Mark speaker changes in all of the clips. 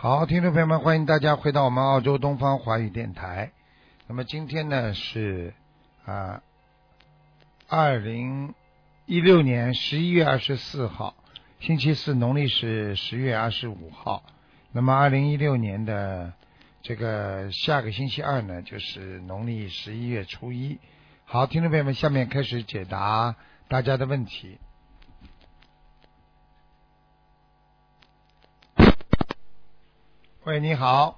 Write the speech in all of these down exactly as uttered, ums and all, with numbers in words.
Speaker 1: 好，听众朋友们，欢迎大家回到我们澳洲东方华语电台。那么今天呢是啊二零一六年十一月二十四号，星期四，农历是十月二十五号。那么二零一六年的这个下个星期二呢，就是农历十一月初一。好，听众朋友们，下面开始解答大家的问题。喂，你好。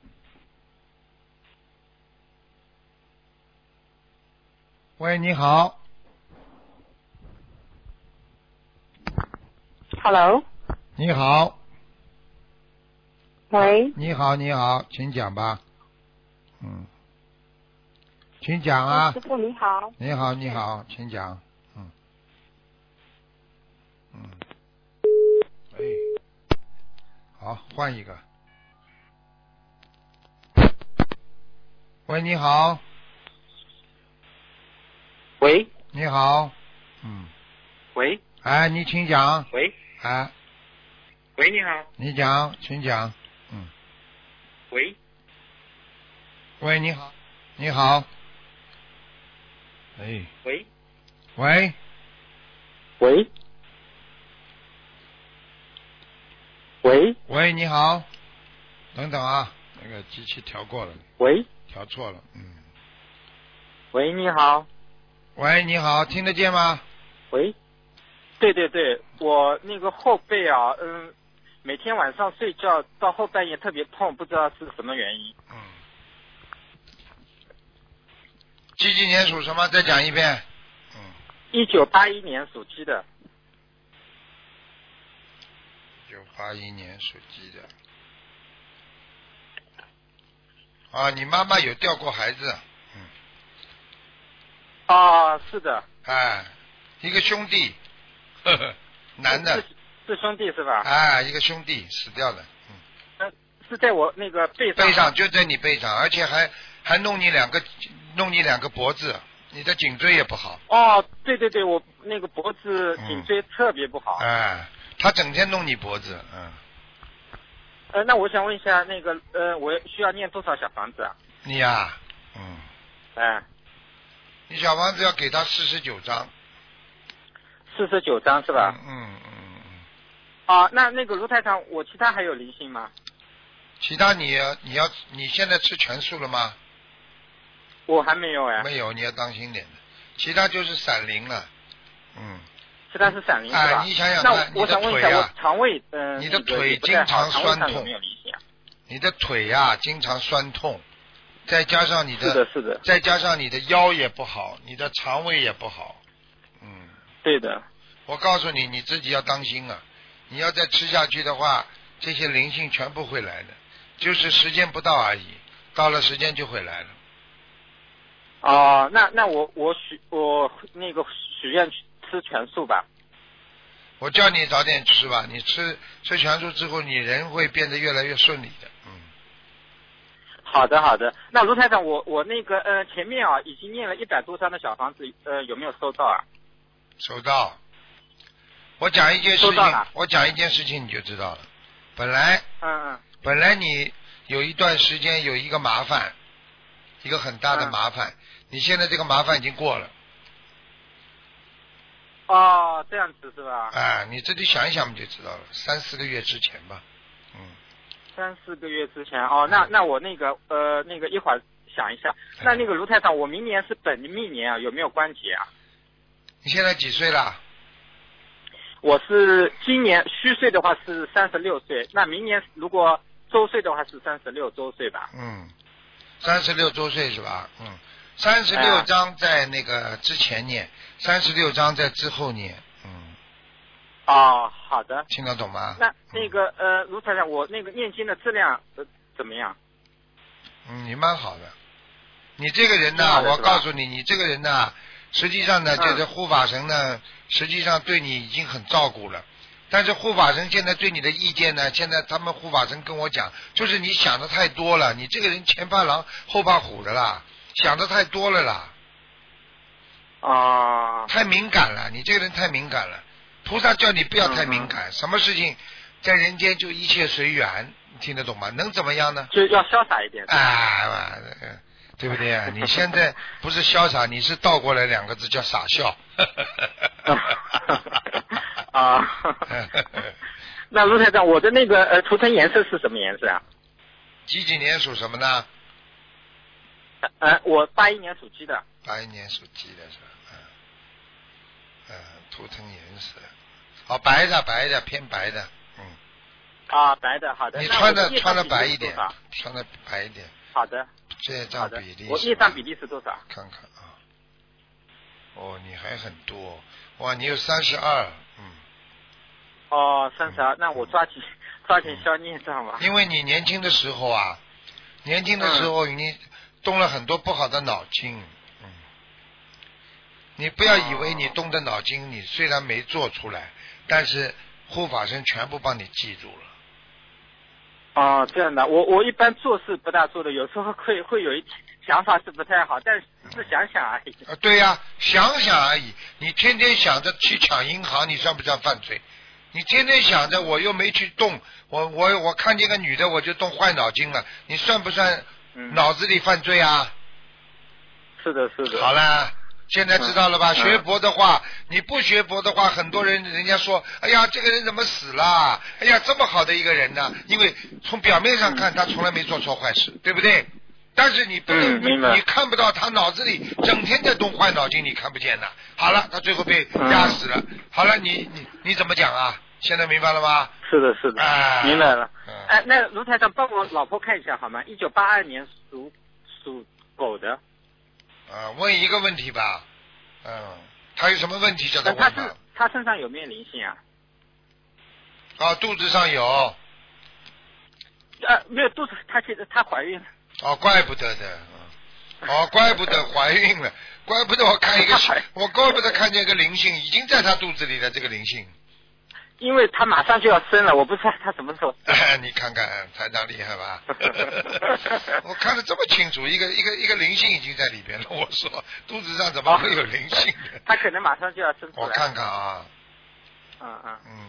Speaker 1: 喂，你好。
Speaker 2: Hello。
Speaker 1: 你好。
Speaker 2: 喂。
Speaker 1: 你好，你好，请讲吧。嗯，请讲啊。
Speaker 2: 师傅你好。
Speaker 1: 你好，你好，请讲。嗯。嗯。哎。好，换一个。喂，你好。
Speaker 3: 喂。
Speaker 1: 你好。嗯。
Speaker 3: 喂。
Speaker 1: 哎，你请讲。
Speaker 3: 喂。
Speaker 1: 哎。
Speaker 3: 喂，你好。
Speaker 1: 你讲，请讲。嗯。
Speaker 3: 喂。
Speaker 1: 喂，你好。你好。哎。
Speaker 3: 喂。
Speaker 1: 喂。
Speaker 3: 喂。喂。
Speaker 1: 喂，你好。等等啊，那个机器调过了。
Speaker 3: 喂。
Speaker 1: 调错了，嗯。
Speaker 3: 喂，你好。
Speaker 1: 喂，你好，听得见吗？
Speaker 3: 喂。对对对，我那个后背啊，嗯，每天晚上睡觉到后半夜特别痛，不知道是什么原因。
Speaker 1: 嗯。几几年属什么？再讲一遍。嗯。
Speaker 3: 一九八一年属鸡的。
Speaker 1: 一九八一年属鸡的。啊，你妈妈有掉过孩子。嗯。
Speaker 3: 啊，是的。
Speaker 1: 哎，一个兄弟，呵呵，男的。
Speaker 3: 是, 是兄弟是吧？
Speaker 1: 哎，一个兄弟死掉了。嗯。
Speaker 3: 呃，是在我那个背上。
Speaker 1: 背上就在你背上，而且还还弄你两个弄你两个脖子，你的颈椎也不好。
Speaker 3: 哦，对对对，我那个脖子颈椎特别不好。
Speaker 1: 嗯、哎，他整天弄你脖子，嗯。
Speaker 3: 呃，那我想问一下，那个呃，我需要念多少小房子啊？
Speaker 1: 你呀、啊，嗯。
Speaker 3: 哎。
Speaker 1: 你小房子要给他四十九张。
Speaker 3: 四十九张是吧？
Speaker 1: 嗯嗯嗯嗯。
Speaker 3: 啊，那那个卢台长，我其他还有灵性吗？
Speaker 1: 其他你你要你现在吃全素了吗？
Speaker 3: 我还没有哎。
Speaker 1: 没有，你要当心点的。其他就是闪灵了，嗯。
Speaker 3: 其他是闪灵是吧？
Speaker 1: 哎，你想想看，
Speaker 3: 那我想问一下，我肠胃嗯，
Speaker 1: 你的腿经常酸痛，
Speaker 3: 有没有灵性啊？
Speaker 1: 你的腿呀、啊、经常酸痛，再加上你的
Speaker 3: 是的是的，
Speaker 1: 再加上你的腰也不好，你的肠胃也不好，嗯。
Speaker 3: 对的。
Speaker 1: 我告诉你，你自己要当心啊！你要再吃下去的话，这些灵性全部会来的，就是时间不到而已，到了时间就会来了。
Speaker 3: 哦，那那我我许我那个许愿吃全素吧。
Speaker 1: 我叫你早点吃吧，你吃吃全素之后，你人会变得越来越顺利的。嗯。
Speaker 3: 好的好的，那卢台长，我我那个呃前面啊已经念了一百多张的小房子，呃有没有收到啊？
Speaker 1: 收到。我讲一件事情，我讲一件事情你就知道了。本来，
Speaker 3: 嗯嗯，
Speaker 1: 本来你有一段时间有一个麻烦，一个很大的麻烦，嗯、你现在这个麻烦已经过了。
Speaker 3: 哦，这样子是吧？
Speaker 1: 哎，你自己想一想你就知道了，三四个月之前吧，嗯。
Speaker 3: 三四个月之前哦，那那我那个呃那个一会儿想一下，那那个卢台长，我明年是本命年啊，有没有关节啊？
Speaker 1: 你现在几岁了？
Speaker 3: 我是今年虚岁的话是三十六岁，那明年如果周岁的话是三十六周岁吧？
Speaker 1: 嗯，三十六周岁是吧？嗯，三十六章在那个之前念，三十六章在之后念。嗯。
Speaker 3: 哦，好的。
Speaker 1: 听得懂吗？
Speaker 3: 那那个呃，卢台长，我那个念经的质量呃怎么样？
Speaker 1: 嗯，你蛮好的。你这个人呢，我告诉你，你这个人呢。实际上呢，就是护法神呢，实际上对你已经很照顾了。但是护法神现在对你的意见呢，现在他们护法神跟我讲，就是你想的太多了，你这个人前怕狼后怕虎的啦，想的太多了啦。
Speaker 3: 啊。
Speaker 1: 太敏感了，你这个人太敏感了。菩萨叫你不要太敏感，嗯、什么事情在人间就一切随缘，你听得懂吗？能怎么样呢？
Speaker 3: 就要潇洒一点。
Speaker 1: 啊，对不对啊？你现在不是潇洒，你是倒过来两个字叫傻笑。
Speaker 3: 啊。那卢台长，我的那个呃图腾颜色是什么颜色啊？
Speaker 1: 几几年属什么呢？
Speaker 3: 呃，我八一年属鸡的。
Speaker 1: 八一年属鸡的是吧？嗯，嗯，图腾颜色，哦，白的，白的，偏白的，嗯。
Speaker 3: 啊，白的，好的。
Speaker 1: 你穿的
Speaker 3: 的
Speaker 1: 穿的白一点，穿的白一点。
Speaker 3: 好的。
Speaker 1: 这张比例，
Speaker 3: 我业障比例是多少？
Speaker 1: 看看啊。哦，你还很多，哇，你有三十二，嗯。
Speaker 3: 哦，三十二，那我抓紧、嗯、抓紧消孽障吧。
Speaker 1: 因为你年轻的时候啊，年轻的时候你动了很多不好的脑筋，嗯。你不要以为你动的脑筋，你虽然没做出来，但是护法神全部帮你记住了。
Speaker 3: 哦，这样的，我我一般做事不大做的，有时候会会有一想法是不太好，但是是想想而已。
Speaker 1: 啊，对呀、啊，想想而已。你天天想着去抢银行，你算不算犯罪？你天天想着我又没去动，我我我看见个女的我就动坏脑筋了，你算不算脑子里犯罪啊？
Speaker 3: 嗯、是的，是的。
Speaker 1: 好了。现在知道了吧？
Speaker 3: 嗯、
Speaker 1: 学佛的话，你不学佛的话，很多人人家说，哎呀，这个人怎么死了？哎呀，这么好的一个人呢？因为从表面上看，他从来没做错坏事，对不对？但是你不能，
Speaker 3: 嗯、
Speaker 1: 你看不到他脑子里整天在动坏脑筋，你看不见的。好了，他最后被压死了。
Speaker 3: 嗯、
Speaker 1: 好了，你你你怎么讲啊？现在明白了吗？
Speaker 3: 是的，是的，
Speaker 1: 哎、
Speaker 3: 明白了。
Speaker 1: 嗯、
Speaker 3: 哎，那卢台长帮我老婆看一下好吗？一九八二年属属狗的。
Speaker 1: 啊，问一个问题吧，嗯，他有什么问题叫他问吧？
Speaker 3: 他是他身上有没有灵性啊？
Speaker 1: 啊，肚子上有。
Speaker 3: 呃，没有肚子，她现在她怀孕了。
Speaker 1: 哦，怪不得的，哦，怪不得怀孕了，怪不得我看一个，我怪不得看见一个灵性，已经在她肚子里的这个灵性。
Speaker 3: 因为他马上就要生了，我不知道他什么时候。
Speaker 1: 你看看台长厉害吧？我看得这么清楚，一个一个一个灵性已经在里边了。我说肚子上怎么会有灵性的？
Speaker 3: 他可能马上就要生出来。
Speaker 1: 我看看啊。
Speaker 3: 嗯嗯。
Speaker 1: 嗯。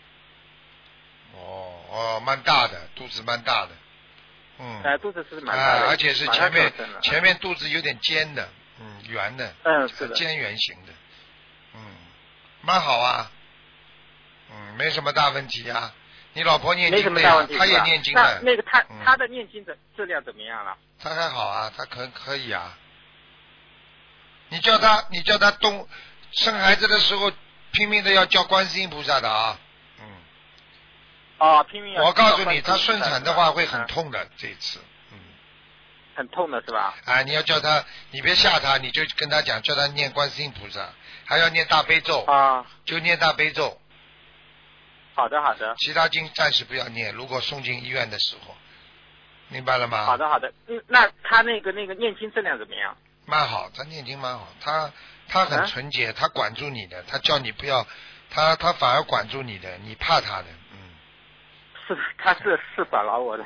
Speaker 1: 哦哦，蛮大的，肚子蛮大的。嗯。
Speaker 3: 哎、呃，肚子是蛮大的。
Speaker 1: 啊，而且是前面前面肚子有点尖的，嗯，圆的。
Speaker 3: 嗯，是的。
Speaker 1: 尖圆形的。嗯，蛮好啊。嗯，没什么大问题啊。你老婆念经的呀，她也念经的。
Speaker 3: 那那个她她的念经的质量怎么样了？
Speaker 1: 她还好啊，她可可以啊。你叫她，你叫她动生孩子的时候拼命的要叫观世音菩萨的啊。嗯。
Speaker 3: 哦，拼命要。
Speaker 1: 我告诉你，她顺产的话会很痛的，这一次。嗯。
Speaker 3: 很痛的是吧？
Speaker 1: 啊，你要叫她，你别吓她，你就跟她讲，叫她念观世音菩萨，还要念大悲咒
Speaker 3: 啊，
Speaker 1: 就念大悲咒。
Speaker 3: 好的好的，
Speaker 1: 其他经暂时不要念，如果送进医院的时候，明白了吗？
Speaker 3: 好的好的，嗯，那他那个那个念经质量怎么样？
Speaker 1: 蛮好，他念经蛮好，他他很纯洁，他管住你的，他叫你不要，他他反而管住你的，你怕他的，嗯。
Speaker 3: 是，他是是管牢我的。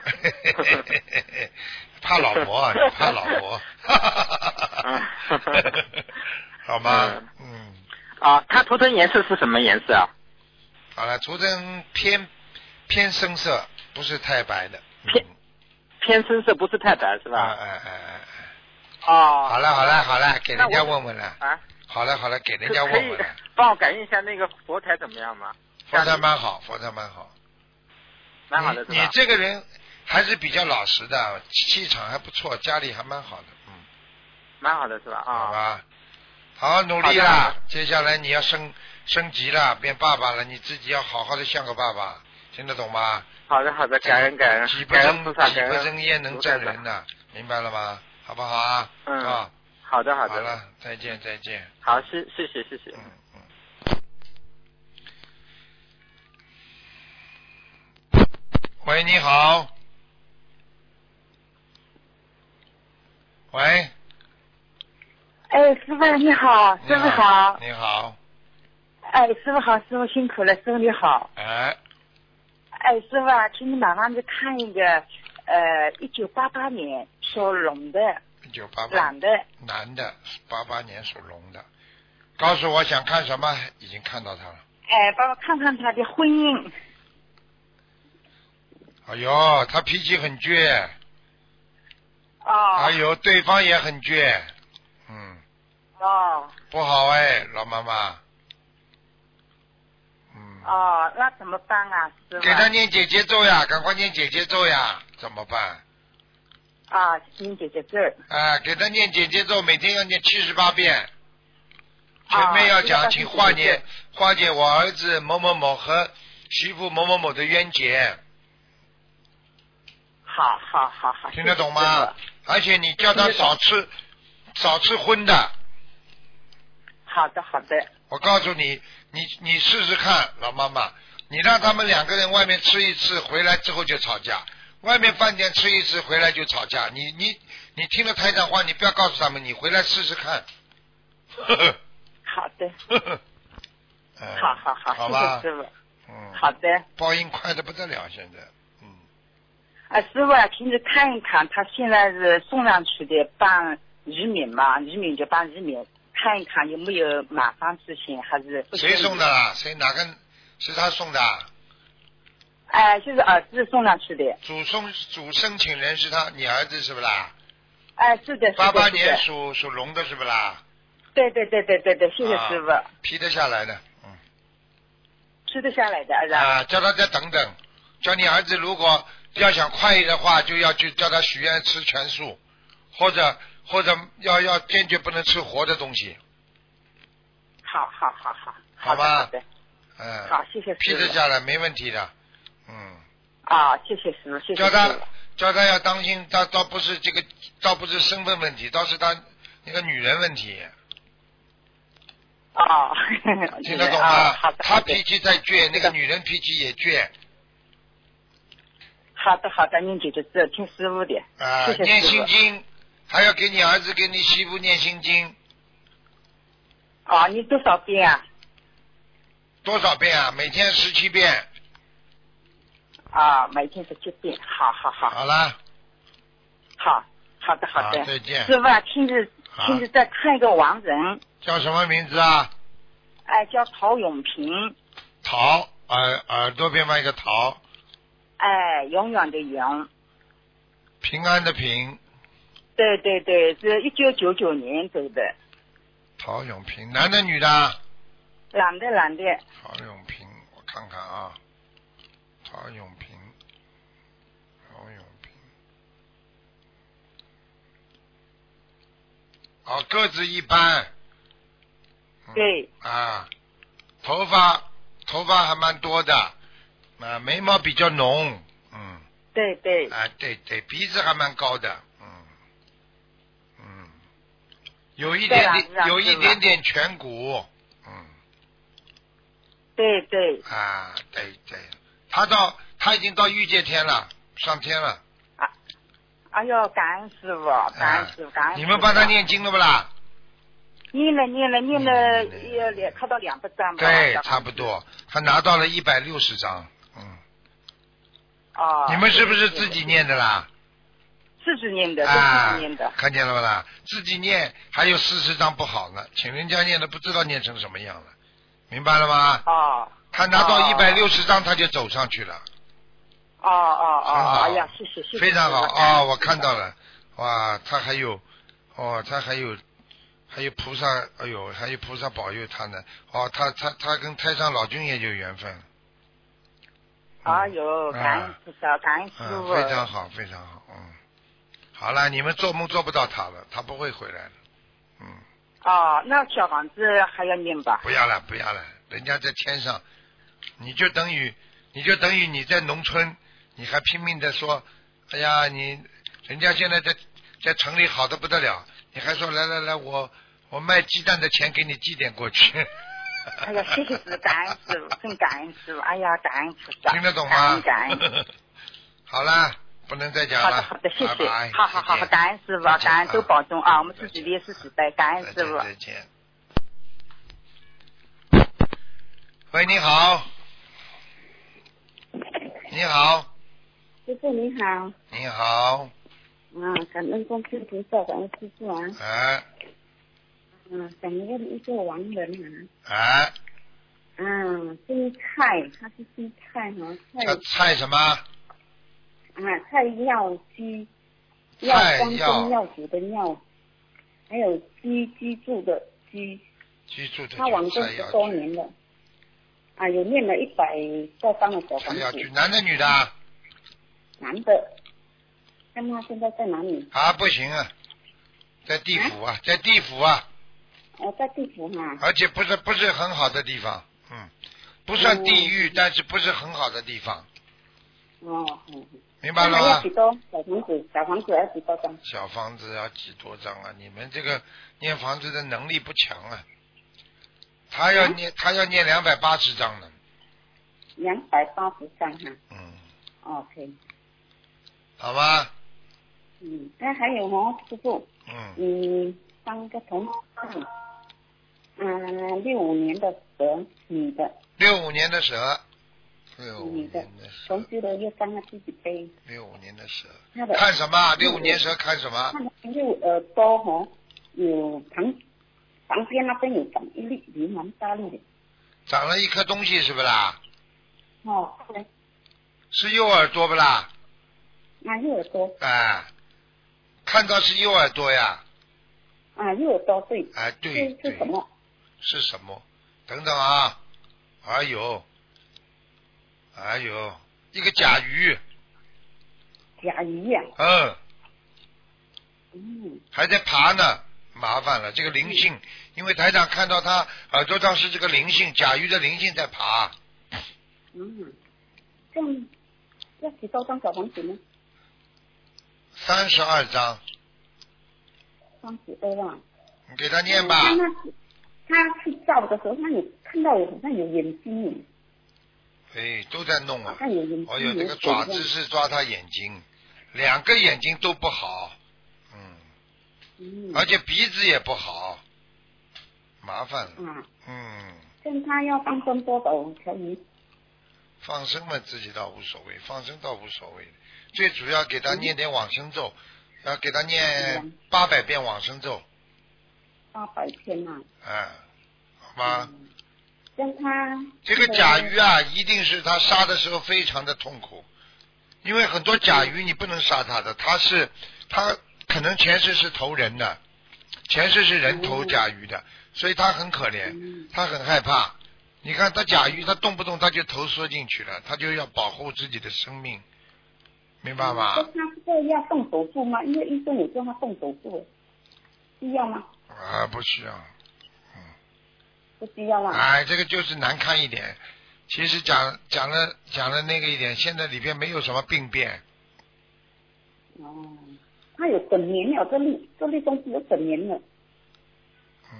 Speaker 1: 怕老婆啊，你怕老婆。好吗？嗯。嗯
Speaker 3: 啊，他图腾颜色是什么颜色啊？
Speaker 1: 好了，图腾偏偏深色，不是太白的。
Speaker 3: 偏、嗯、偏深色，不是太白是吧？
Speaker 1: 哎哎哎哎。
Speaker 3: 哦。
Speaker 1: 好了好了好了，给人家问问了。
Speaker 3: 啊。
Speaker 1: 好了好了，给人家问问了。
Speaker 3: 帮我感应一下那个佛台怎么样吗？
Speaker 1: 佛台蛮好，佛台蛮好。
Speaker 3: 蛮好的是吧？
Speaker 1: 你这个人还是比较老实的，气场还不错，家里还蛮好的，嗯。
Speaker 3: 蛮好的是吧？啊。
Speaker 1: 好吧。好努力啦！接下来你要升升级了，变爸爸了，你自己要好好的像个爸爸，听得懂吗？
Speaker 3: 好的好的，感恩感恩，
Speaker 1: 己不争己不争焉能正人呐，明白了吗？好不好啊？
Speaker 3: 嗯。
Speaker 1: 啊，
Speaker 3: 好的好的。
Speaker 1: 好了，再见再见。
Speaker 3: 好，谢谢谢谢谢。
Speaker 1: 嗯嗯。喂，你好。喂。
Speaker 2: 哎，师傅你好，师傅好。
Speaker 1: 你好。
Speaker 2: 哎，师傅好，师傅辛苦了，师傅你好。
Speaker 1: 哎。
Speaker 2: 哎，师傅啊，请你麻烦再看一个，呃，一九八八年属龙的。
Speaker 1: 一九八八。
Speaker 2: 男的。
Speaker 1: 男的，八八年属龙的。告诉我想看什么？已经看到他了。
Speaker 2: 哎，帮我看看他的婚姻。
Speaker 1: 哎呦，他脾气很倔。
Speaker 2: 哦。
Speaker 1: 哎呦，对方也很倔。嗯。
Speaker 2: 哦。
Speaker 1: 不好哎，老妈妈。嗯。
Speaker 2: 哦，那怎么办啊，师傅？
Speaker 1: 给他念姐姐咒呀，赶快念姐姐咒呀，怎么办？
Speaker 2: 啊，念姐姐咒。
Speaker 1: 啊，给他念姐姐咒，每天要念七十八遍。前面要讲，请化解化解我儿子某某某和媳妇某某某的冤结。
Speaker 2: 好好好好。
Speaker 1: 听得懂吗？而且你叫他少吃少吃荤的。
Speaker 2: 好的好的。
Speaker 1: 我告诉你，你你试试看，老妈妈，你让他们两个人外面吃一次，回来之后就吵架。外面饭店吃一次，回来就吵架。你你你听了台长话，你不要告诉他们，你回来试试看。呵呵
Speaker 2: 好的。
Speaker 1: 呵呵嗯、
Speaker 2: 好好好，
Speaker 1: 好吧，
Speaker 2: 谢谢师傅。
Speaker 1: 嗯。
Speaker 2: 好的。
Speaker 1: 报应快的不得了，现在。嗯。
Speaker 2: 啊，师傅啊，请你看一看，他现在是送上去的帮移民嘛，移民就帮移民，看一看有没有麻烦事情，还是不
Speaker 1: 谁送的啦？谁哪个是他送的？
Speaker 2: 哎，就是儿子送上去的。
Speaker 1: 主送主申请人是他，你儿子是不啦？
Speaker 2: 哎，是的，是的。
Speaker 1: 八八年属属龙的是不啦？
Speaker 2: 对对对对对对，谢谢师傅。
Speaker 1: 啊、批得下来的，嗯。
Speaker 2: 批得下来的，儿子。
Speaker 1: 啊，叫他再等等，叫你儿子如果要想快一点的话，就要去叫他许愿吃全素，或者或者要要坚决不能吃活的东西。
Speaker 2: 好好好好。
Speaker 1: 好吧。
Speaker 2: 好的。
Speaker 1: 嗯。
Speaker 2: 好，谢谢师傅。
Speaker 1: 批得下来没问题的，嗯。
Speaker 2: 啊，谢谢师傅，谢谢师傅。
Speaker 1: 叫他叫他要当心，他倒不是这个，倒不是身份问题，倒是他那个女人问题。
Speaker 2: 哦。
Speaker 1: 听得懂吗？
Speaker 2: 啊、好的。
Speaker 1: 他脾气再倔，那个女人脾气也倔。
Speaker 2: 好的好的，念姐姐咒，听师傅的。
Speaker 1: 啊、
Speaker 2: 谢谢师傅。
Speaker 1: 念心经，还要给你儿子给你媳妇念心经。
Speaker 2: 啊，你多少遍啊？
Speaker 1: 多少遍啊？每天十七遍。
Speaker 2: 啊，每天十七遍，好好好。
Speaker 1: 好了。
Speaker 2: 好，好的好的。
Speaker 1: 好，再见。
Speaker 2: 师傅啊，亲自亲自再看一个亡人。
Speaker 1: 叫什么名字啊？
Speaker 2: 哎，叫陶永平。
Speaker 1: 陶，耳耳朵边旁一个陶。
Speaker 2: 哎，永远的永。
Speaker 1: 平安的平。
Speaker 2: 对对对，是一九九九年走的。
Speaker 1: 陶永平，男的女的？
Speaker 2: 男的男的。
Speaker 1: 陶永平，我看看啊。陶永平，陶永平。哦，个子一般。嗯、
Speaker 2: 对。
Speaker 1: 啊，头发头发还蛮多的，啊，眉毛比较浓，嗯。
Speaker 2: 对对。
Speaker 1: 啊，对对，鼻子还蛮高的，嗯嗯，有一点点有一点点颧骨，嗯。
Speaker 2: 对对。
Speaker 1: 啊，对对。他到他已经到御界天了，上天了。
Speaker 2: 啊，哎呦，感恩师傅，感恩师傅，感恩师傅。
Speaker 1: 你们帮他念经了不啦？
Speaker 2: 念了念了念了，要两看到两百张吧。
Speaker 1: 对，差不多，他拿到了一百六十张，嗯。
Speaker 2: 哦。
Speaker 1: 你们是不是自己念的啦？
Speaker 2: 自己念的，
Speaker 1: 啊，
Speaker 2: 自己念的。
Speaker 1: 看见了不啦？自己念还有四十张不好呢，请人家念的不知道念成什么样了，明白了吗？
Speaker 2: 哦。
Speaker 1: 他拿到一百六十张，他就走上去了。
Speaker 2: 哦哦哦！
Speaker 1: 很好，
Speaker 2: 哎呀，谢谢谢谢。
Speaker 1: 非常好啊、哦！我看到了，哇，他还有，哦，他还有，还有菩萨，哎呦，还有菩萨保佑他呢。哦，他他他跟太上老君也有缘分。
Speaker 2: 哎呦，感恩菩萨，感恩师傅。
Speaker 1: 非常好，非常好，嗯。好了，你们做梦做不到他了，他不会回来的，嗯。
Speaker 2: 哦，那小房子还要念吧？
Speaker 1: 不要了，不要了，人家在天上。你就等于，你就等于你在农村，你还拼命的说，哎呀，你人家现在在在城里好的不得了，你还说来来来，我我卖鸡蛋的钱给你寄点过去。
Speaker 2: 哎呀，谢谢师傅，感恩师傅，真感恩师傅，哎呀，感恩菩萨。
Speaker 1: 听得懂吗？
Speaker 2: 感恩感恩。
Speaker 1: 好了，不能再讲了。
Speaker 2: 好的好的，谢谢。
Speaker 1: 拜拜
Speaker 2: 好好好好，感恩师傅，感恩都保重啊，我们自己烈士时代，感恩师傅。
Speaker 1: 再见。喂，你好。你好，
Speaker 4: 师傅你好。
Speaker 1: 你好。
Speaker 4: 啊，感恩观世菩萨，感恩师傅啊。
Speaker 1: 哎。
Speaker 4: 嗯，想问一个亡人啊。
Speaker 1: 哎。
Speaker 4: 嗯，姓蔡，他是姓蔡哈。
Speaker 1: 他蔡什么？
Speaker 4: 啊，菜药鸡，药光宗耀祖的药，还有居居住的居，
Speaker 1: 居住的
Speaker 4: 他往生十多年了，啊，有念了一百多张的小房子。
Speaker 1: 男的女的？
Speaker 4: 男的。那么现在在哪里？
Speaker 1: 啊，不行啊，在地府啊，啊在地府啊。
Speaker 4: 哦，在地府哈、啊。
Speaker 1: 而且不是不是很好的地方，嗯，不算地狱，嗯、但是不是很好的地方。
Speaker 4: 哦，嗯。
Speaker 1: 明白了吗？
Speaker 4: 还要几多小房子？小房子要几多张？
Speaker 1: 小房子要几多张啊？你们这个念房子的能力不强啊。他要念，嗯、他要念两百八十张呢。
Speaker 4: 两百八十张哈。
Speaker 1: 嗯。
Speaker 4: OK。
Speaker 1: 好吧。
Speaker 4: 嗯，那还有哦，师傅。
Speaker 1: 嗯。
Speaker 4: 嗯，三个同事。嗯，六五年的蛇，女的。
Speaker 1: 六五年的蛇。六五
Speaker 4: 年的蛇。同修的又让他自己背。
Speaker 1: 六五年的蛇。看什么？六五年蛇看什么？
Speaker 4: 看右耳朵哦，有旁旁边那边有长一粒梨蛮大粒的。
Speaker 1: 长了一颗东西是不啦？
Speaker 4: 哦，
Speaker 1: 是右耳朵不啦？
Speaker 4: 啊，右耳朵。
Speaker 1: 哎，看到是右耳朵呀。
Speaker 4: 啊，右耳朵对。
Speaker 1: 哎，对。
Speaker 4: 是是什么？
Speaker 1: 是什么？等等啊！哎呦，哎呦，一个甲鱼。
Speaker 4: 甲鱼呀、
Speaker 1: 啊。嗯。
Speaker 4: 嗯。
Speaker 1: 还在爬呢，麻烦了，这个灵性，嗯、因为台长看到他耳朵上是这个灵性，甲鱼的灵性在爬。
Speaker 4: 嗯，这样要几多张小房子呢？
Speaker 1: 三十二张。
Speaker 4: 三十二万。
Speaker 1: 你给他念吧。
Speaker 4: 嗯、他去照的时候，他有看到有好像有眼睛。
Speaker 1: 哎，都在弄啊！
Speaker 4: 好像有眼睛。
Speaker 1: 哦哟，这个爪子是抓他眼睛，两个眼睛都不好，嗯，
Speaker 4: 嗯，
Speaker 1: 而且鼻子也不好，麻烦了。
Speaker 4: 啊。
Speaker 1: 嗯。
Speaker 4: 现在要放生多少条鱼？
Speaker 1: 放生嘛，自己倒无所谓，放生倒无所谓，最主要给他念点往生咒，嗯、要给他念八百遍往生咒。
Speaker 4: 八百篇啊。
Speaker 1: 哎，好吧。
Speaker 4: 嗯，跟他
Speaker 1: 这个甲鱼啊，一定是他杀的时候非常的痛苦，因为很多甲鱼你不能杀它的，它是它可能前世是投人的，前世是人投甲鱼的，所以它很可怜，它很害怕。你看它甲鱼，它动不动它就头缩进去了，它就要保护自己的生命，明白吗？
Speaker 4: 那他这个要动手术吗？因为医生有叫他动手术，需要吗？
Speaker 1: 啊，不需要。
Speaker 4: 不需要啦。
Speaker 1: 哎，这个就是难看一点。其实讲讲了讲了那个一点，现在里边没有什么病变。
Speaker 4: 哦，他有整年了，这粒这粒东西有整年了。
Speaker 1: 嗯，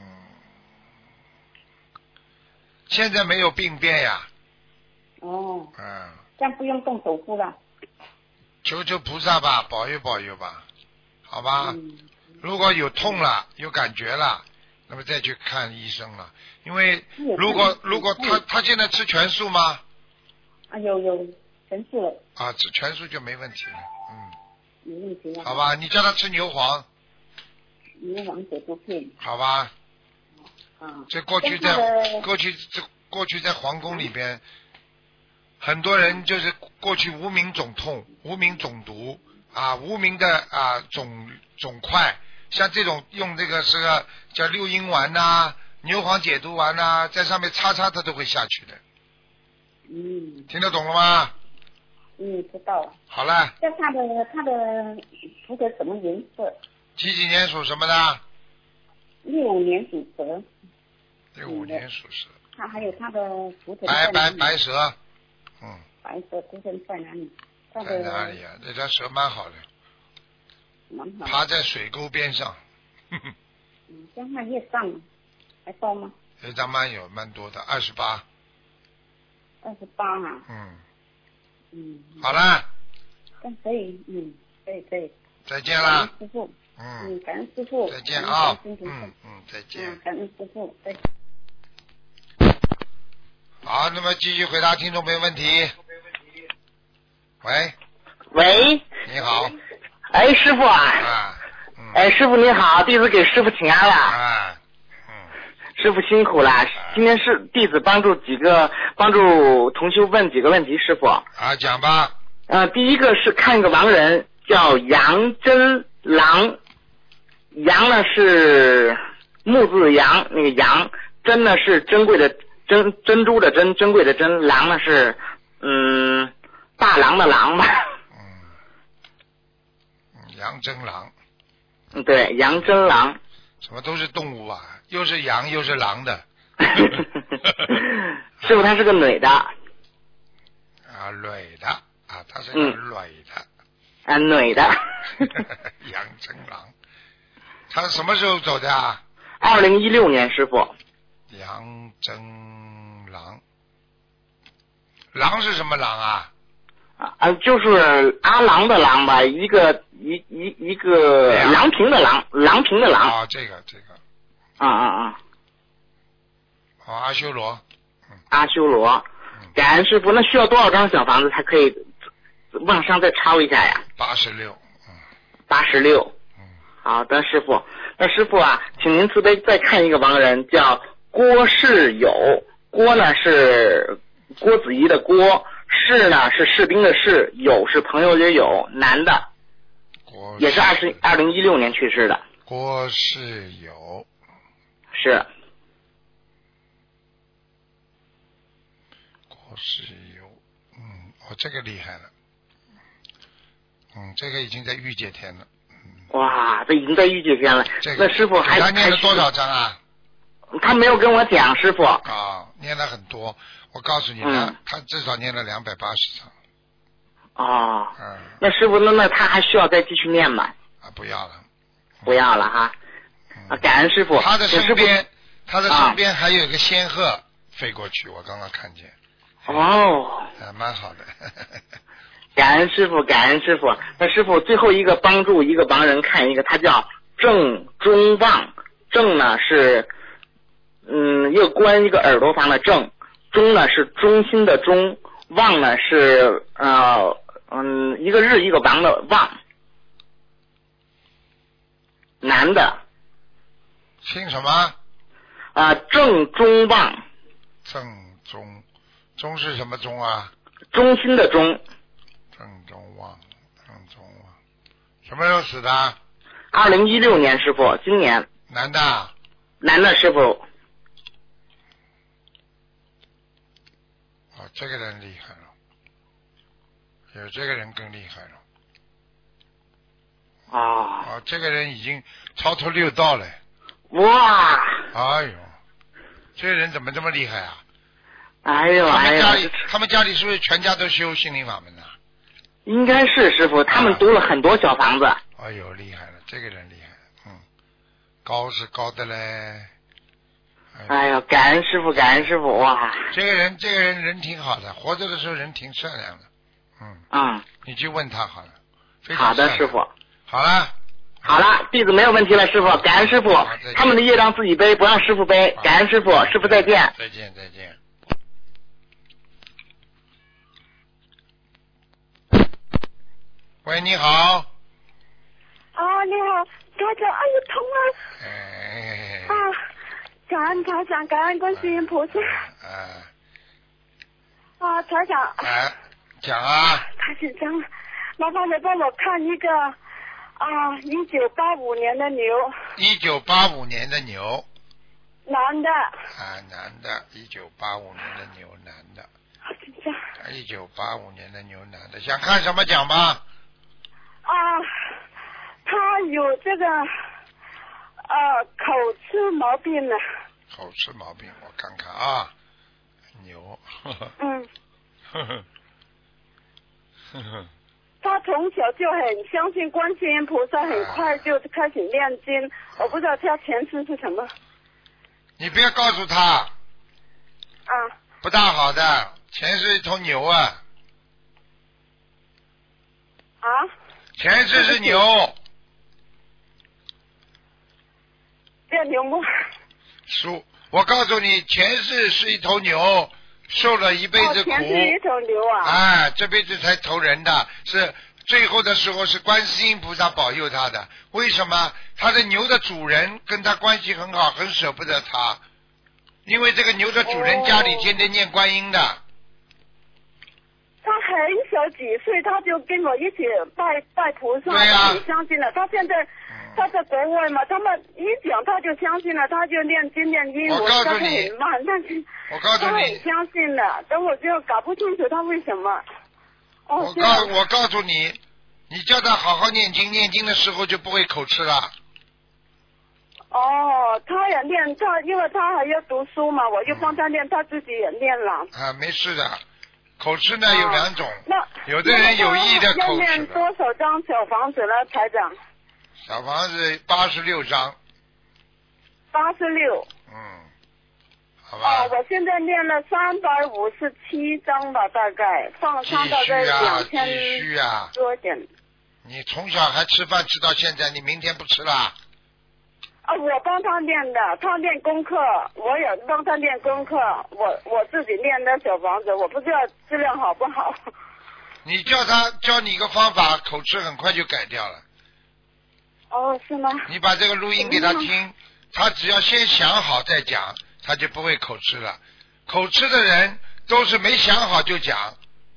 Speaker 1: 现在没有病变呀。
Speaker 4: 哦。
Speaker 1: 嗯。
Speaker 4: 这样不用动手术了。
Speaker 1: 求求菩萨吧，保佑保佑吧，好吧。
Speaker 4: 嗯。
Speaker 1: 如果有痛了，有感觉了。那么再去看医生了，因为如果如果他他现在吃全素吗？
Speaker 4: 啊，有有全素了。
Speaker 1: 啊，吃全素就没问题了，嗯。
Speaker 4: 没问题了。
Speaker 1: 好吧，你叫他吃牛黄。
Speaker 4: 牛黄解毒片。
Speaker 1: 好吧。
Speaker 4: 啊。
Speaker 1: 这过去在过去这过去在皇宫里边，很多人就是过去无名肿痛、无名肿毒啊、无名的啊肿肿块。像这种用这个是个叫六阴丸呐、啊、牛黄解毒丸呐、啊，在上面擦擦它都会下去的。
Speaker 4: 嗯。
Speaker 1: 听得懂了吗？
Speaker 4: 嗯，知道了。
Speaker 1: 好了。
Speaker 4: 像他的他的图腾什么颜色？
Speaker 1: 几几年属什么的？
Speaker 4: 六五年属蛇。
Speaker 1: 六五年属蛇。
Speaker 4: 他还有他的图腾。
Speaker 1: 白白白蛇。嗯。
Speaker 4: 白蛇图腾在哪里？
Speaker 1: 在哪里啊？这条蛇蛮好的。爬在水沟边上，
Speaker 4: 嗯，这样它业障还多吗？
Speaker 1: 业障蛮有蛮多的，二十八。
Speaker 4: 二十八啊。
Speaker 1: 嗯。
Speaker 4: 嗯。
Speaker 1: 好了。
Speaker 4: 那可以，嗯，可以可以。
Speaker 1: 再见啦。
Speaker 4: 师傅。
Speaker 1: 嗯。
Speaker 4: 嗯，感恩师傅。
Speaker 1: 再见啊。嗯嗯，再见。
Speaker 4: 嗯，感恩师傅，再见。
Speaker 1: 好，那么继续回答听众朋友问题。喂。
Speaker 5: 喂。
Speaker 1: 你好。
Speaker 5: 哎，师傅啊！
Speaker 1: 啊，嗯、
Speaker 5: 哎，师傅你好，弟子给师傅请安了。
Speaker 1: 啊，嗯，
Speaker 5: 师傅辛苦了。啊、今天是弟子帮助几个帮助同修问几个问题，师傅。
Speaker 1: 啊，讲吧。
Speaker 5: 呃，第一个是看一个亡人叫杨真郎，杨呢是木字杨，那个杨，珍呢是珍贵的珍，珍珠的珍，珍贵的珍，郎呢是嗯大郎的郎吧。
Speaker 1: 嗯，杨真郎。
Speaker 5: 嗯，对，杨真郎。
Speaker 1: 什么都是动物啊，又是羊又是狼的。
Speaker 5: 师傅，她是个女的。
Speaker 1: 啊，女的啊，她是个女的。
Speaker 5: 嗯、啊，女的。
Speaker 1: 杨真郎，她什么时候走的啊？
Speaker 5: 二零一六年，师傅。
Speaker 1: 杨真郎，郎是什么郎啊？
Speaker 5: 啊，就是阿郎的郎吧，一个一一一个郎平的郎，郎平的郎。
Speaker 1: 啊，这个这个。
Speaker 5: 啊啊啊！
Speaker 1: 哦，阿修罗。
Speaker 5: 嗯、阿修罗，感恩师傅，那需要多少张小房子才可以往上再抄一下呀？
Speaker 1: 八十六。嗯。
Speaker 5: 八十六。
Speaker 1: 嗯。
Speaker 5: 好的，师傅。那师傅啊，请您慈悲再看一个亡人，叫郭世友。郭呢是郭子仪的郭。士呢是士兵的士，友是朋友的友，男的，也是二十二零一六年去世的。
Speaker 1: 郭世友
Speaker 5: 是。
Speaker 1: 郭世友，嗯，哦，这个厉害了，嗯，这个已经在御界天了。
Speaker 5: 嗯、哇，这已经在御界天了。这个、那师傅还
Speaker 1: 他念了多少章啊？
Speaker 5: 他没有跟我讲，师傅。
Speaker 1: 啊，念了很多。我告诉你，他、嗯、他至少念了两百八十章。
Speaker 5: 哦。
Speaker 1: 嗯。
Speaker 5: 那师傅，那那他还需要再继续念吗？
Speaker 1: 啊，不要了。
Speaker 5: 不要了哈。嗯、啊，感恩师傅。
Speaker 1: 他的身边，他的身边还有一个仙鹤飞过去，我刚刚看见。
Speaker 5: 哦。
Speaker 1: 啊，蛮好的。
Speaker 5: 感恩师傅，感恩师傅。那师傅最后一个帮助一个亡人看一个，他叫郑中旺。郑呢是。嗯，一个关一个耳朵旁的正，中呢是中心的中，旺呢是呃嗯一个日一个王的旺，男的。
Speaker 1: 姓什么？
Speaker 5: 啊、呃，正中旺。
Speaker 1: 正中，中是什么中啊？
Speaker 5: 中心的中。
Speaker 1: 正中旺，正中旺，什么时候死的？
Speaker 5: 二零一六年，师傅，今年。
Speaker 1: 男的。
Speaker 5: 男的，师傅。
Speaker 1: 哦，这个人厉害了，有这个人更厉害了。
Speaker 5: 啊、哦。
Speaker 1: 哦，这个人已经超脱六道了。
Speaker 5: 哇！
Speaker 1: 哎呦，这个人怎么这么厉害啊？
Speaker 5: 哎呦哎呦！
Speaker 1: 他们家里，他们家里是不是全家都修心灵法门呢？
Speaker 5: 应该是师傅，他们读了很多小房子。
Speaker 1: 哎呦，厉害了，这个人厉害，嗯，高是高的嘞。
Speaker 5: 哎呦，感恩师傅，感恩师傅，哇！
Speaker 1: 这个人，这个人人挺好的，活着的时候人挺善良的，嗯。
Speaker 5: 嗯。
Speaker 1: 你去问他好了。非常
Speaker 5: 好的，师傅。
Speaker 1: 好了。
Speaker 5: 好了，弟子没有问题了，师傅，感恩师傅。他们的业障自己背，不让师傅背。感恩师傅，师傅再见。
Speaker 1: 再见，再见。喂，你好。
Speaker 6: 啊，你好，台长，哎呦，痛啊！
Speaker 1: 哎。
Speaker 6: 啊。感恩台长，感恩观世音菩萨。
Speaker 1: 啊。
Speaker 6: 啊，台长。
Speaker 1: 哎，讲啊。
Speaker 6: 太紧张了，麻烦你帮我看一个啊，一九八五年的牛。
Speaker 1: 一九八五年的牛。
Speaker 6: 男的。
Speaker 1: 啊，男的，一九八五年的牛，男的。
Speaker 6: 好紧张。
Speaker 1: 一九八五年的牛，男的，想看什么讲吧？
Speaker 6: 啊，他有这个呃口吃毛病呢。
Speaker 1: 口吃毛病，我看看啊，牛。呵呵
Speaker 6: 嗯。
Speaker 1: 呵呵。呵呵。
Speaker 6: 他从小就很相信观世音菩萨，很快就开始念经。啊、我不知道他前世是什么。
Speaker 1: 你不要告诉他。
Speaker 6: 啊。
Speaker 1: 不大好的，前世一头牛啊。
Speaker 6: 啊？
Speaker 1: 前世是牛。
Speaker 6: 变牛吗？
Speaker 1: 属，我告诉你，前世是一头牛，受了一辈子苦。
Speaker 6: 哦、前世一头牛啊！
Speaker 1: 哎，这辈子才投人的，是最后的时候是观世音菩萨保佑他的。为什么？他的牛的主人跟他关系很好，很舍不得他，因为这个牛的主人家里天天念观音的。
Speaker 6: 他很小几岁他就跟我一起拜拜菩萨，
Speaker 1: 对呀
Speaker 6: 他很相信了。他现在他在国外嘛，他们一讲他就相信了，他就念经念经，
Speaker 1: 我告诉
Speaker 6: 教他
Speaker 1: 你
Speaker 6: 很慢，但是
Speaker 1: 我告诉
Speaker 6: 他很
Speaker 1: 你，
Speaker 6: 相信的，但我就搞不清楚他为什么。哦，
Speaker 1: 我
Speaker 6: 这样
Speaker 1: 告我告诉你，你叫他好好念经，念经的时候就不会口吃了。
Speaker 6: 哦，他也练，他因为他还要读书嘛，我就帮他练，他自己也练了。
Speaker 1: 啊，没事的。口吃呢有两种，
Speaker 6: 那
Speaker 1: 有的人有意的
Speaker 6: 要
Speaker 1: 口吃的。
Speaker 6: 练多少张小房子呢，台长？
Speaker 1: 小房子八十六张，
Speaker 6: 八十六。
Speaker 1: 嗯，好吧。
Speaker 6: 哦，我现在练了三百五十七张吧，大概放
Speaker 1: 继
Speaker 6: 上大概
Speaker 1: 续啊，
Speaker 6: 两
Speaker 1: 继
Speaker 6: 千
Speaker 1: 续啊！
Speaker 6: 多点。
Speaker 1: 你从小还吃饭吃到现在，你明天不吃啦？
Speaker 6: 啊，我帮他练的，他练功课，我也帮他练功课，我我自己练的小房子，我不知道质量好不好。
Speaker 1: 你叫他教你一个方法，口吃很快就改掉了。
Speaker 6: 哦，是吗？
Speaker 1: 你把这个录音给他听，他只要先想好再讲，他就不会口吃了。口吃的人都是没想好就讲，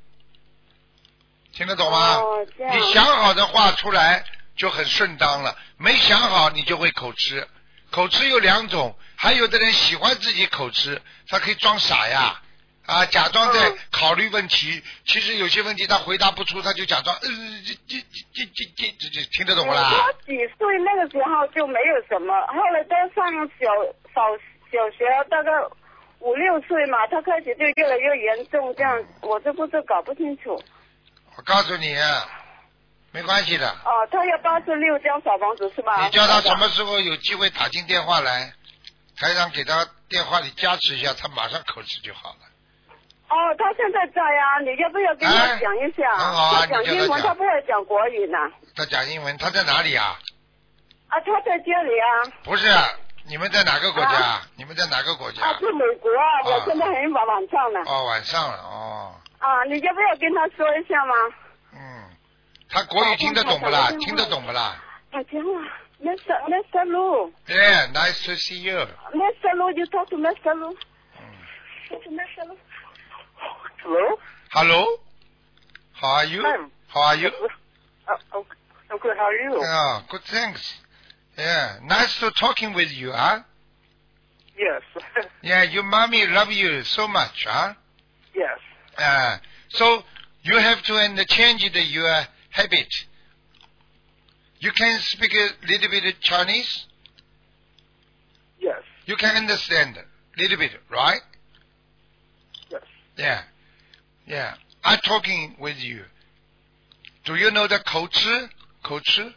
Speaker 1: 听得懂吗？
Speaker 6: 哦，这样。
Speaker 1: 你想好的话出来就很顺当了，没想好你就会口吃。口吃有两种，还有的人喜欢自己口吃，他可以装傻呀，啊，假装在考虑问题，其实有些问题他回答不出，他就假装，呃，这这这这这这这听得懂不啦？
Speaker 6: 他几岁那个时候就没有什么，后来他上小小小学大概五六岁嘛，他开始就越来越严重，这样我这不是搞不清楚。
Speaker 1: 我告诉你，没关系的。
Speaker 6: 哦，他要八十六张小房子是吧？
Speaker 1: 你叫他什么时候有机会打进电话来，台长给他电话里加持一下，他马上口吃就好了。
Speaker 6: 哦，他现在在呀、啊，你要不要跟他讲一下？
Speaker 1: 哎、很好啊，
Speaker 6: 他讲英文，他不会讲国语呢。
Speaker 1: 他讲英文，他在哪里啊？
Speaker 6: 啊，他在这里啊。
Speaker 1: 不是，你们在哪个国家？啊、你们在哪个国家？
Speaker 6: 啊，是美国啊，啊我现在很晚晚上了。
Speaker 1: 哦，晚上了哦。
Speaker 6: 啊，你要不要跟他说一下吗？
Speaker 1: 嗯，他国语听得懂不啦？听得懂不啦？
Speaker 6: 打电话 ，Mister Mister Lu。
Speaker 1: Yeah, nice to see you.
Speaker 6: Mister Lu, you talk to Mister Lu.
Speaker 1: 嗯。
Speaker 6: Mister Lu.
Speaker 7: Hello.
Speaker 1: Hello. How are you?
Speaker 7: Hi.
Speaker 1: How are you?
Speaker 7: Uh, I'm, I'm good. How are you?
Speaker 1: Yeah, good. Thanks. Yeah, nice to talking with you, huh?
Speaker 7: Yes.
Speaker 1: Yeah, your mommy love you so much, huh?
Speaker 7: Yes.
Speaker 1: Uh, so you have to uh, change the, your habit. You can speak a little bit of Chinese.
Speaker 7: Yes.
Speaker 1: You can understand a little bit, right?
Speaker 7: Yes.
Speaker 1: Yeah, yeah. I'm talking with you. Do you know the 口吃? 口吃?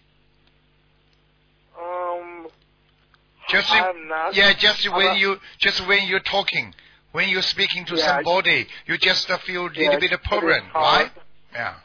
Speaker 7: Um.
Speaker 1: Just
Speaker 7: I'm not.
Speaker 1: yeah, just when
Speaker 7: not,
Speaker 1: you just when you're talking, when you're speaking to
Speaker 7: yeah,
Speaker 1: somebody, you just uh, feel a little
Speaker 7: yeah,
Speaker 1: bit of
Speaker 7: it is
Speaker 1: problem,
Speaker 7: hard.
Speaker 1: right? Yeah.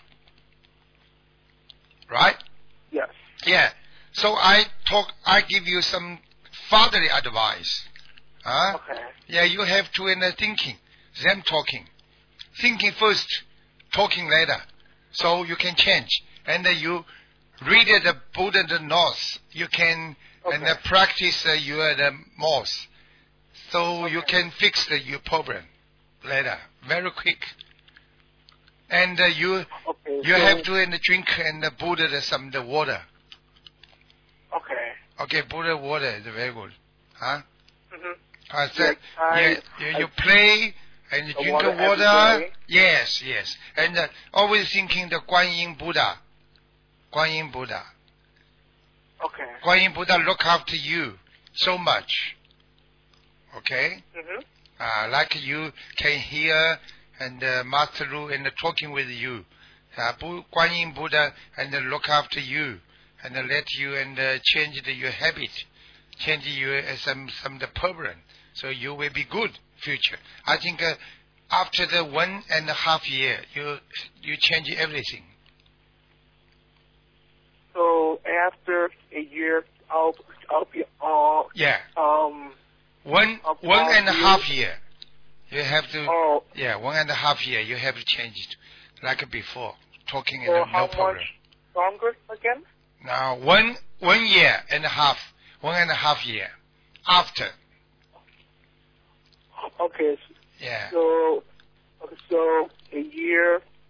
Speaker 1: Right?
Speaker 7: Yes.
Speaker 1: Yeah. So I talk. I give you some fatherly advice. Huh?
Speaker 7: Okay.
Speaker 1: Yeah, you have to in the thinking, them talking, thinking first, talking later, so you can change. And uh, you read uh, the Buddha the North. You can
Speaker 7: okay.
Speaker 1: and uh, practice uh, your the Morse, so
Speaker 7: okay.
Speaker 1: you can fix the, your problem later, very quick. And uh, you
Speaker 7: okay,
Speaker 1: you
Speaker 7: so,
Speaker 1: have to in the drink and the Buddha the, some the water.
Speaker 7: Okay.
Speaker 1: Okay, Buddha water is very good, huh?
Speaker 7: Mhm.
Speaker 1: I said,
Speaker 7: yes, I,
Speaker 1: yeah, you, you
Speaker 7: I,
Speaker 1: play and you drink
Speaker 7: water
Speaker 1: the water.
Speaker 7: every day.
Speaker 1: Yes, yes. And uh, always thinking the Guan Yin Buddha. Guan Yin Buddha.
Speaker 7: Okay.
Speaker 1: Guan Yin Buddha look after you so much. Okay?
Speaker 7: Mhm.
Speaker 1: Uh, like you can hear and uh, Master Lu and uh, talking with you. Uh, Bu- Guan Yin Buddha and uh, look after you and uh, let you and uh, change the, your habit. Change your uh, some some the problem. So you will be good future. I think uh, after the one and a half year, you you change everything.
Speaker 7: So after a year, I'll I'll be all
Speaker 1: Yeah.
Speaker 7: um
Speaker 1: One
Speaker 7: I'll
Speaker 1: one and a
Speaker 7: you.
Speaker 1: half year. You have to.
Speaker 7: Oh.
Speaker 1: Yeah, one and a half year. You have to change it, like before. Talking
Speaker 7: So
Speaker 1: and
Speaker 7: how
Speaker 1: no problem.
Speaker 7: much longer again?
Speaker 1: Now one one year and a half, one and a half year after.
Speaker 7: Okay.
Speaker 1: Yeah.
Speaker 7: So so a year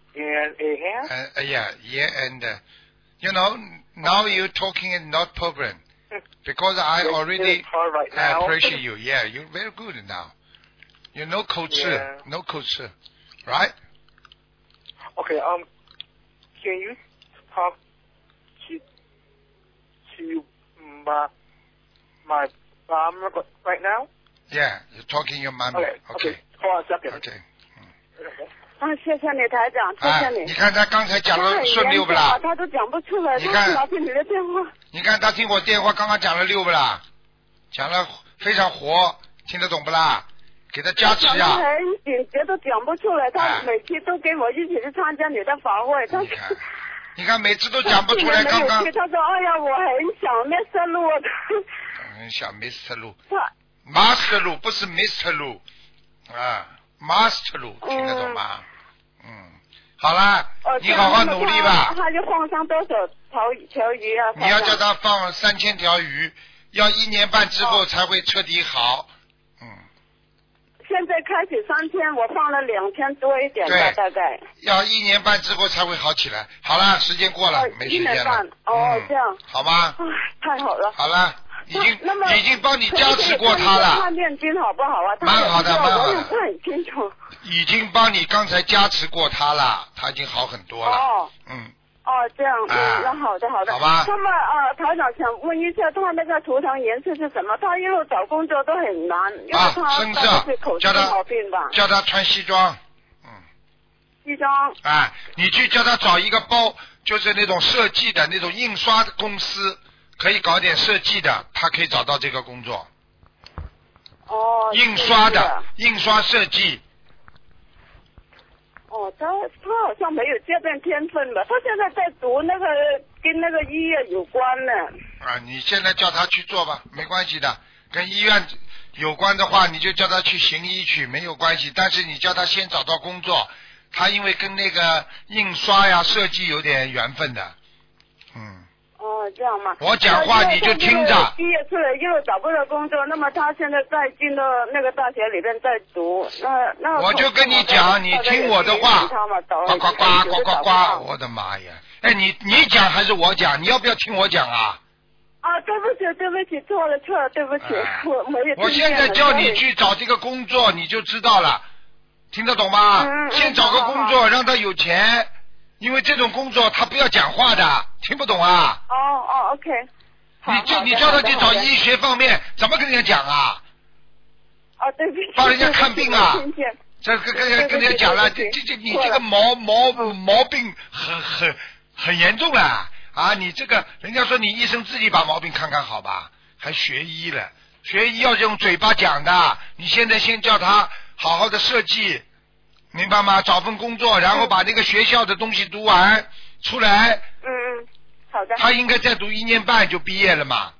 Speaker 7: and a half.
Speaker 1: Uh, uh, yeah, yeah, and uh, you know, now you're talking is not problem because I
Speaker 7: It's
Speaker 1: already
Speaker 7: really hard right now.
Speaker 1: uh, appreciate you. Yeah, you're very good now. You know, coach,
Speaker 7: Yeah.
Speaker 1: no coach, right?
Speaker 7: Okay. Um, can you talk to to my my mom right now?
Speaker 1: Yeah, you're talking your mom.
Speaker 7: Okay.
Speaker 1: Okay.
Speaker 7: Hold on a second.
Speaker 1: Okay.
Speaker 4: 啊，谢谢你台长，谢
Speaker 1: 啊
Speaker 4: 谢，你。
Speaker 1: 你看他刚才讲
Speaker 4: 他
Speaker 1: 的
Speaker 4: 很严重
Speaker 1: 顺溜不啦
Speaker 4: 啊？他都讲不出来，
Speaker 1: 你看
Speaker 4: 他拿起你的电话。
Speaker 1: 你看他听我电话刚刚讲了溜不啦？讲了非常活，听得懂不啦？给他加持
Speaker 4: 讲得
Speaker 1: 呀、
Speaker 4: 很紧节都讲不出来，他
Speaker 1: 啊
Speaker 4: 每次都跟我一起去参加你的法会，但是
Speaker 1: 你看，你看每次都讲不出来，刚刚
Speaker 4: 他去他说：“哎呀，我很想灭色路。”
Speaker 1: 很想 Mister 路
Speaker 4: 他
Speaker 1: ，Master 路不是 Mister 路啊 ，Master 路听得懂吗？嗯，好啦，
Speaker 4: 哦，
Speaker 1: 你好好努力吧。
Speaker 4: 他就放上多少条条鱼啊？
Speaker 1: 你要叫他放三千条鱼，要一年半之后
Speaker 4: 哦
Speaker 1: 才会彻底好。嗯，
Speaker 4: 现在开始三千，我放了两千多一点吧，
Speaker 1: 对
Speaker 4: 大概。
Speaker 1: 要一年半之后才会好起来。好了，时间过了，
Speaker 4: 哦
Speaker 1: 没时间了
Speaker 4: 一年半。哦
Speaker 1: 嗯
Speaker 4: 这样
Speaker 1: 好吗？
Speaker 4: 唉，太好了。
Speaker 1: 好了，已经
Speaker 4: 那么
Speaker 1: 已经帮你加持过他
Speaker 4: 他
Speaker 1: 了，
Speaker 4: 念经好不好啊？他
Speaker 1: 蛮好的
Speaker 4: 也不知道
Speaker 1: 蛮好的
Speaker 4: 我也不很清楚。
Speaker 1: 已经帮你刚才加持过他了，他已经好很多了。
Speaker 4: 哦。
Speaker 1: 嗯。
Speaker 4: 哦，这样，嗯，
Speaker 1: 啊
Speaker 4: 那好的，好的。
Speaker 1: 好吧
Speaker 4: 那么，呃，台长想问一下，他那个图腾颜色是什么？他一路找工作都很难，因为
Speaker 1: 啊，
Speaker 4: 他
Speaker 1: 深
Speaker 4: 大概
Speaker 1: 色
Speaker 4: 是口，
Speaker 1: 叫他
Speaker 4: 吃毛病吧。
Speaker 1: 叫他穿西装。嗯。
Speaker 4: 西装。
Speaker 1: 哎，你去叫他找一个包，就是那种设计的那种印刷的公司，可以搞点设计的，他可以找到这个工作。
Speaker 4: 哦。
Speaker 1: 印刷
Speaker 4: 是
Speaker 1: 的，印刷设计。
Speaker 4: 哦，他他好像没有这边天分吧？他现在在读那个跟那个医院有关的。
Speaker 1: 啊，你现在叫他去做吧，没关系的。跟医院有关的话，你就叫他去行医去，没有关系。但是你叫他先找到工作，他因为跟那个印刷呀、设计有点缘分的。嗯。
Speaker 4: 哦，这样嘛。
Speaker 1: 我讲话你就听着。
Speaker 4: 毕业出来又找不到工作，那么他现在在进到那个大学里边在读，那那。
Speaker 1: 我就跟你讲，你听我的话。呱呱呱呱呱呱！我的妈呀！哎，你你讲还是我讲？你要不要听我讲啊？
Speaker 4: 啊，对不起，对不起，错了错了，对不起，
Speaker 1: 啊、
Speaker 4: 我没有。
Speaker 1: 我现在叫你去找这个工作，你就知道了，听得懂吗？
Speaker 4: 嗯、
Speaker 1: 先找个工作，让他有钱，因为这种工作他不要讲话的，听不懂啊？
Speaker 4: 哦哦 ，OK。
Speaker 1: 你就你叫他去找医学方面，怎么跟人家讲啊？
Speaker 4: 哦，对不起。
Speaker 1: 帮人家看病啊？这跟跟跟人家讲了，这这这你这个毛毛毛病很很很严重了啊！你这个人家说你医生自己把毛病看看好吧，还学医了，学医要用嘴巴讲的。你现在先叫他好好的设计，明白吗？找份工作，然后把这个学校的东西读完出来。
Speaker 4: 嗯嗯，好的。
Speaker 1: 他应该再读一年半就毕业了嘛。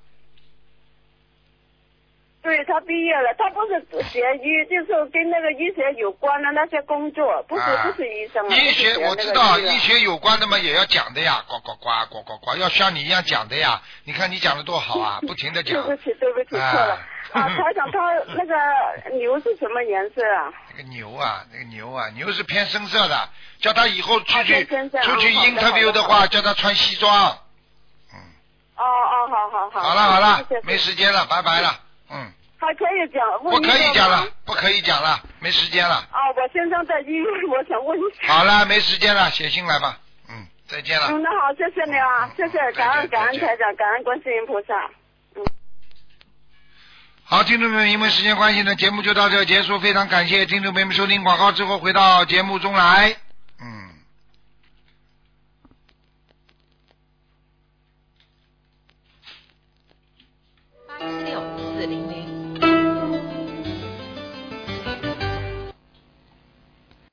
Speaker 4: 对，他毕业了，他不是学医，就是跟那个医学有关的那些工作，不是、啊、不是医生啊。
Speaker 1: 医学我知道，医学有关的嘛也要讲的呀，呱呱呱呱呱呱，要像你一样讲的呀。你看你讲的多好啊，不停的讲。
Speaker 4: 对不起，对不起，啊、错了。啊，台长，他那个牛是什么颜色啊？
Speaker 1: 那个牛啊，那个牛啊，牛是偏深色的，叫他以后出去、
Speaker 4: 啊、
Speaker 1: 出去 interview 的话，叫他穿西装。
Speaker 4: 嗯。哦哦，好好好。
Speaker 1: 好了好了，
Speaker 4: 谢谢
Speaker 1: 没时间了，拜拜了。嗯，
Speaker 4: 还可以讲，
Speaker 1: 不可以讲了，不可以讲了，没时间了。
Speaker 4: 啊，我先生在医院，我想问一下。
Speaker 1: 好了，没时间了，写信来吧。嗯，再见了。
Speaker 4: 嗯，那好，谢谢你啊，嗯、谢谢，感恩感恩台长，感恩观世音菩萨。嗯。
Speaker 1: 好，听众朋友们，因为时间关系呢，节目就到这结束，非常感谢听众朋友们收听广告之后回到节目中来。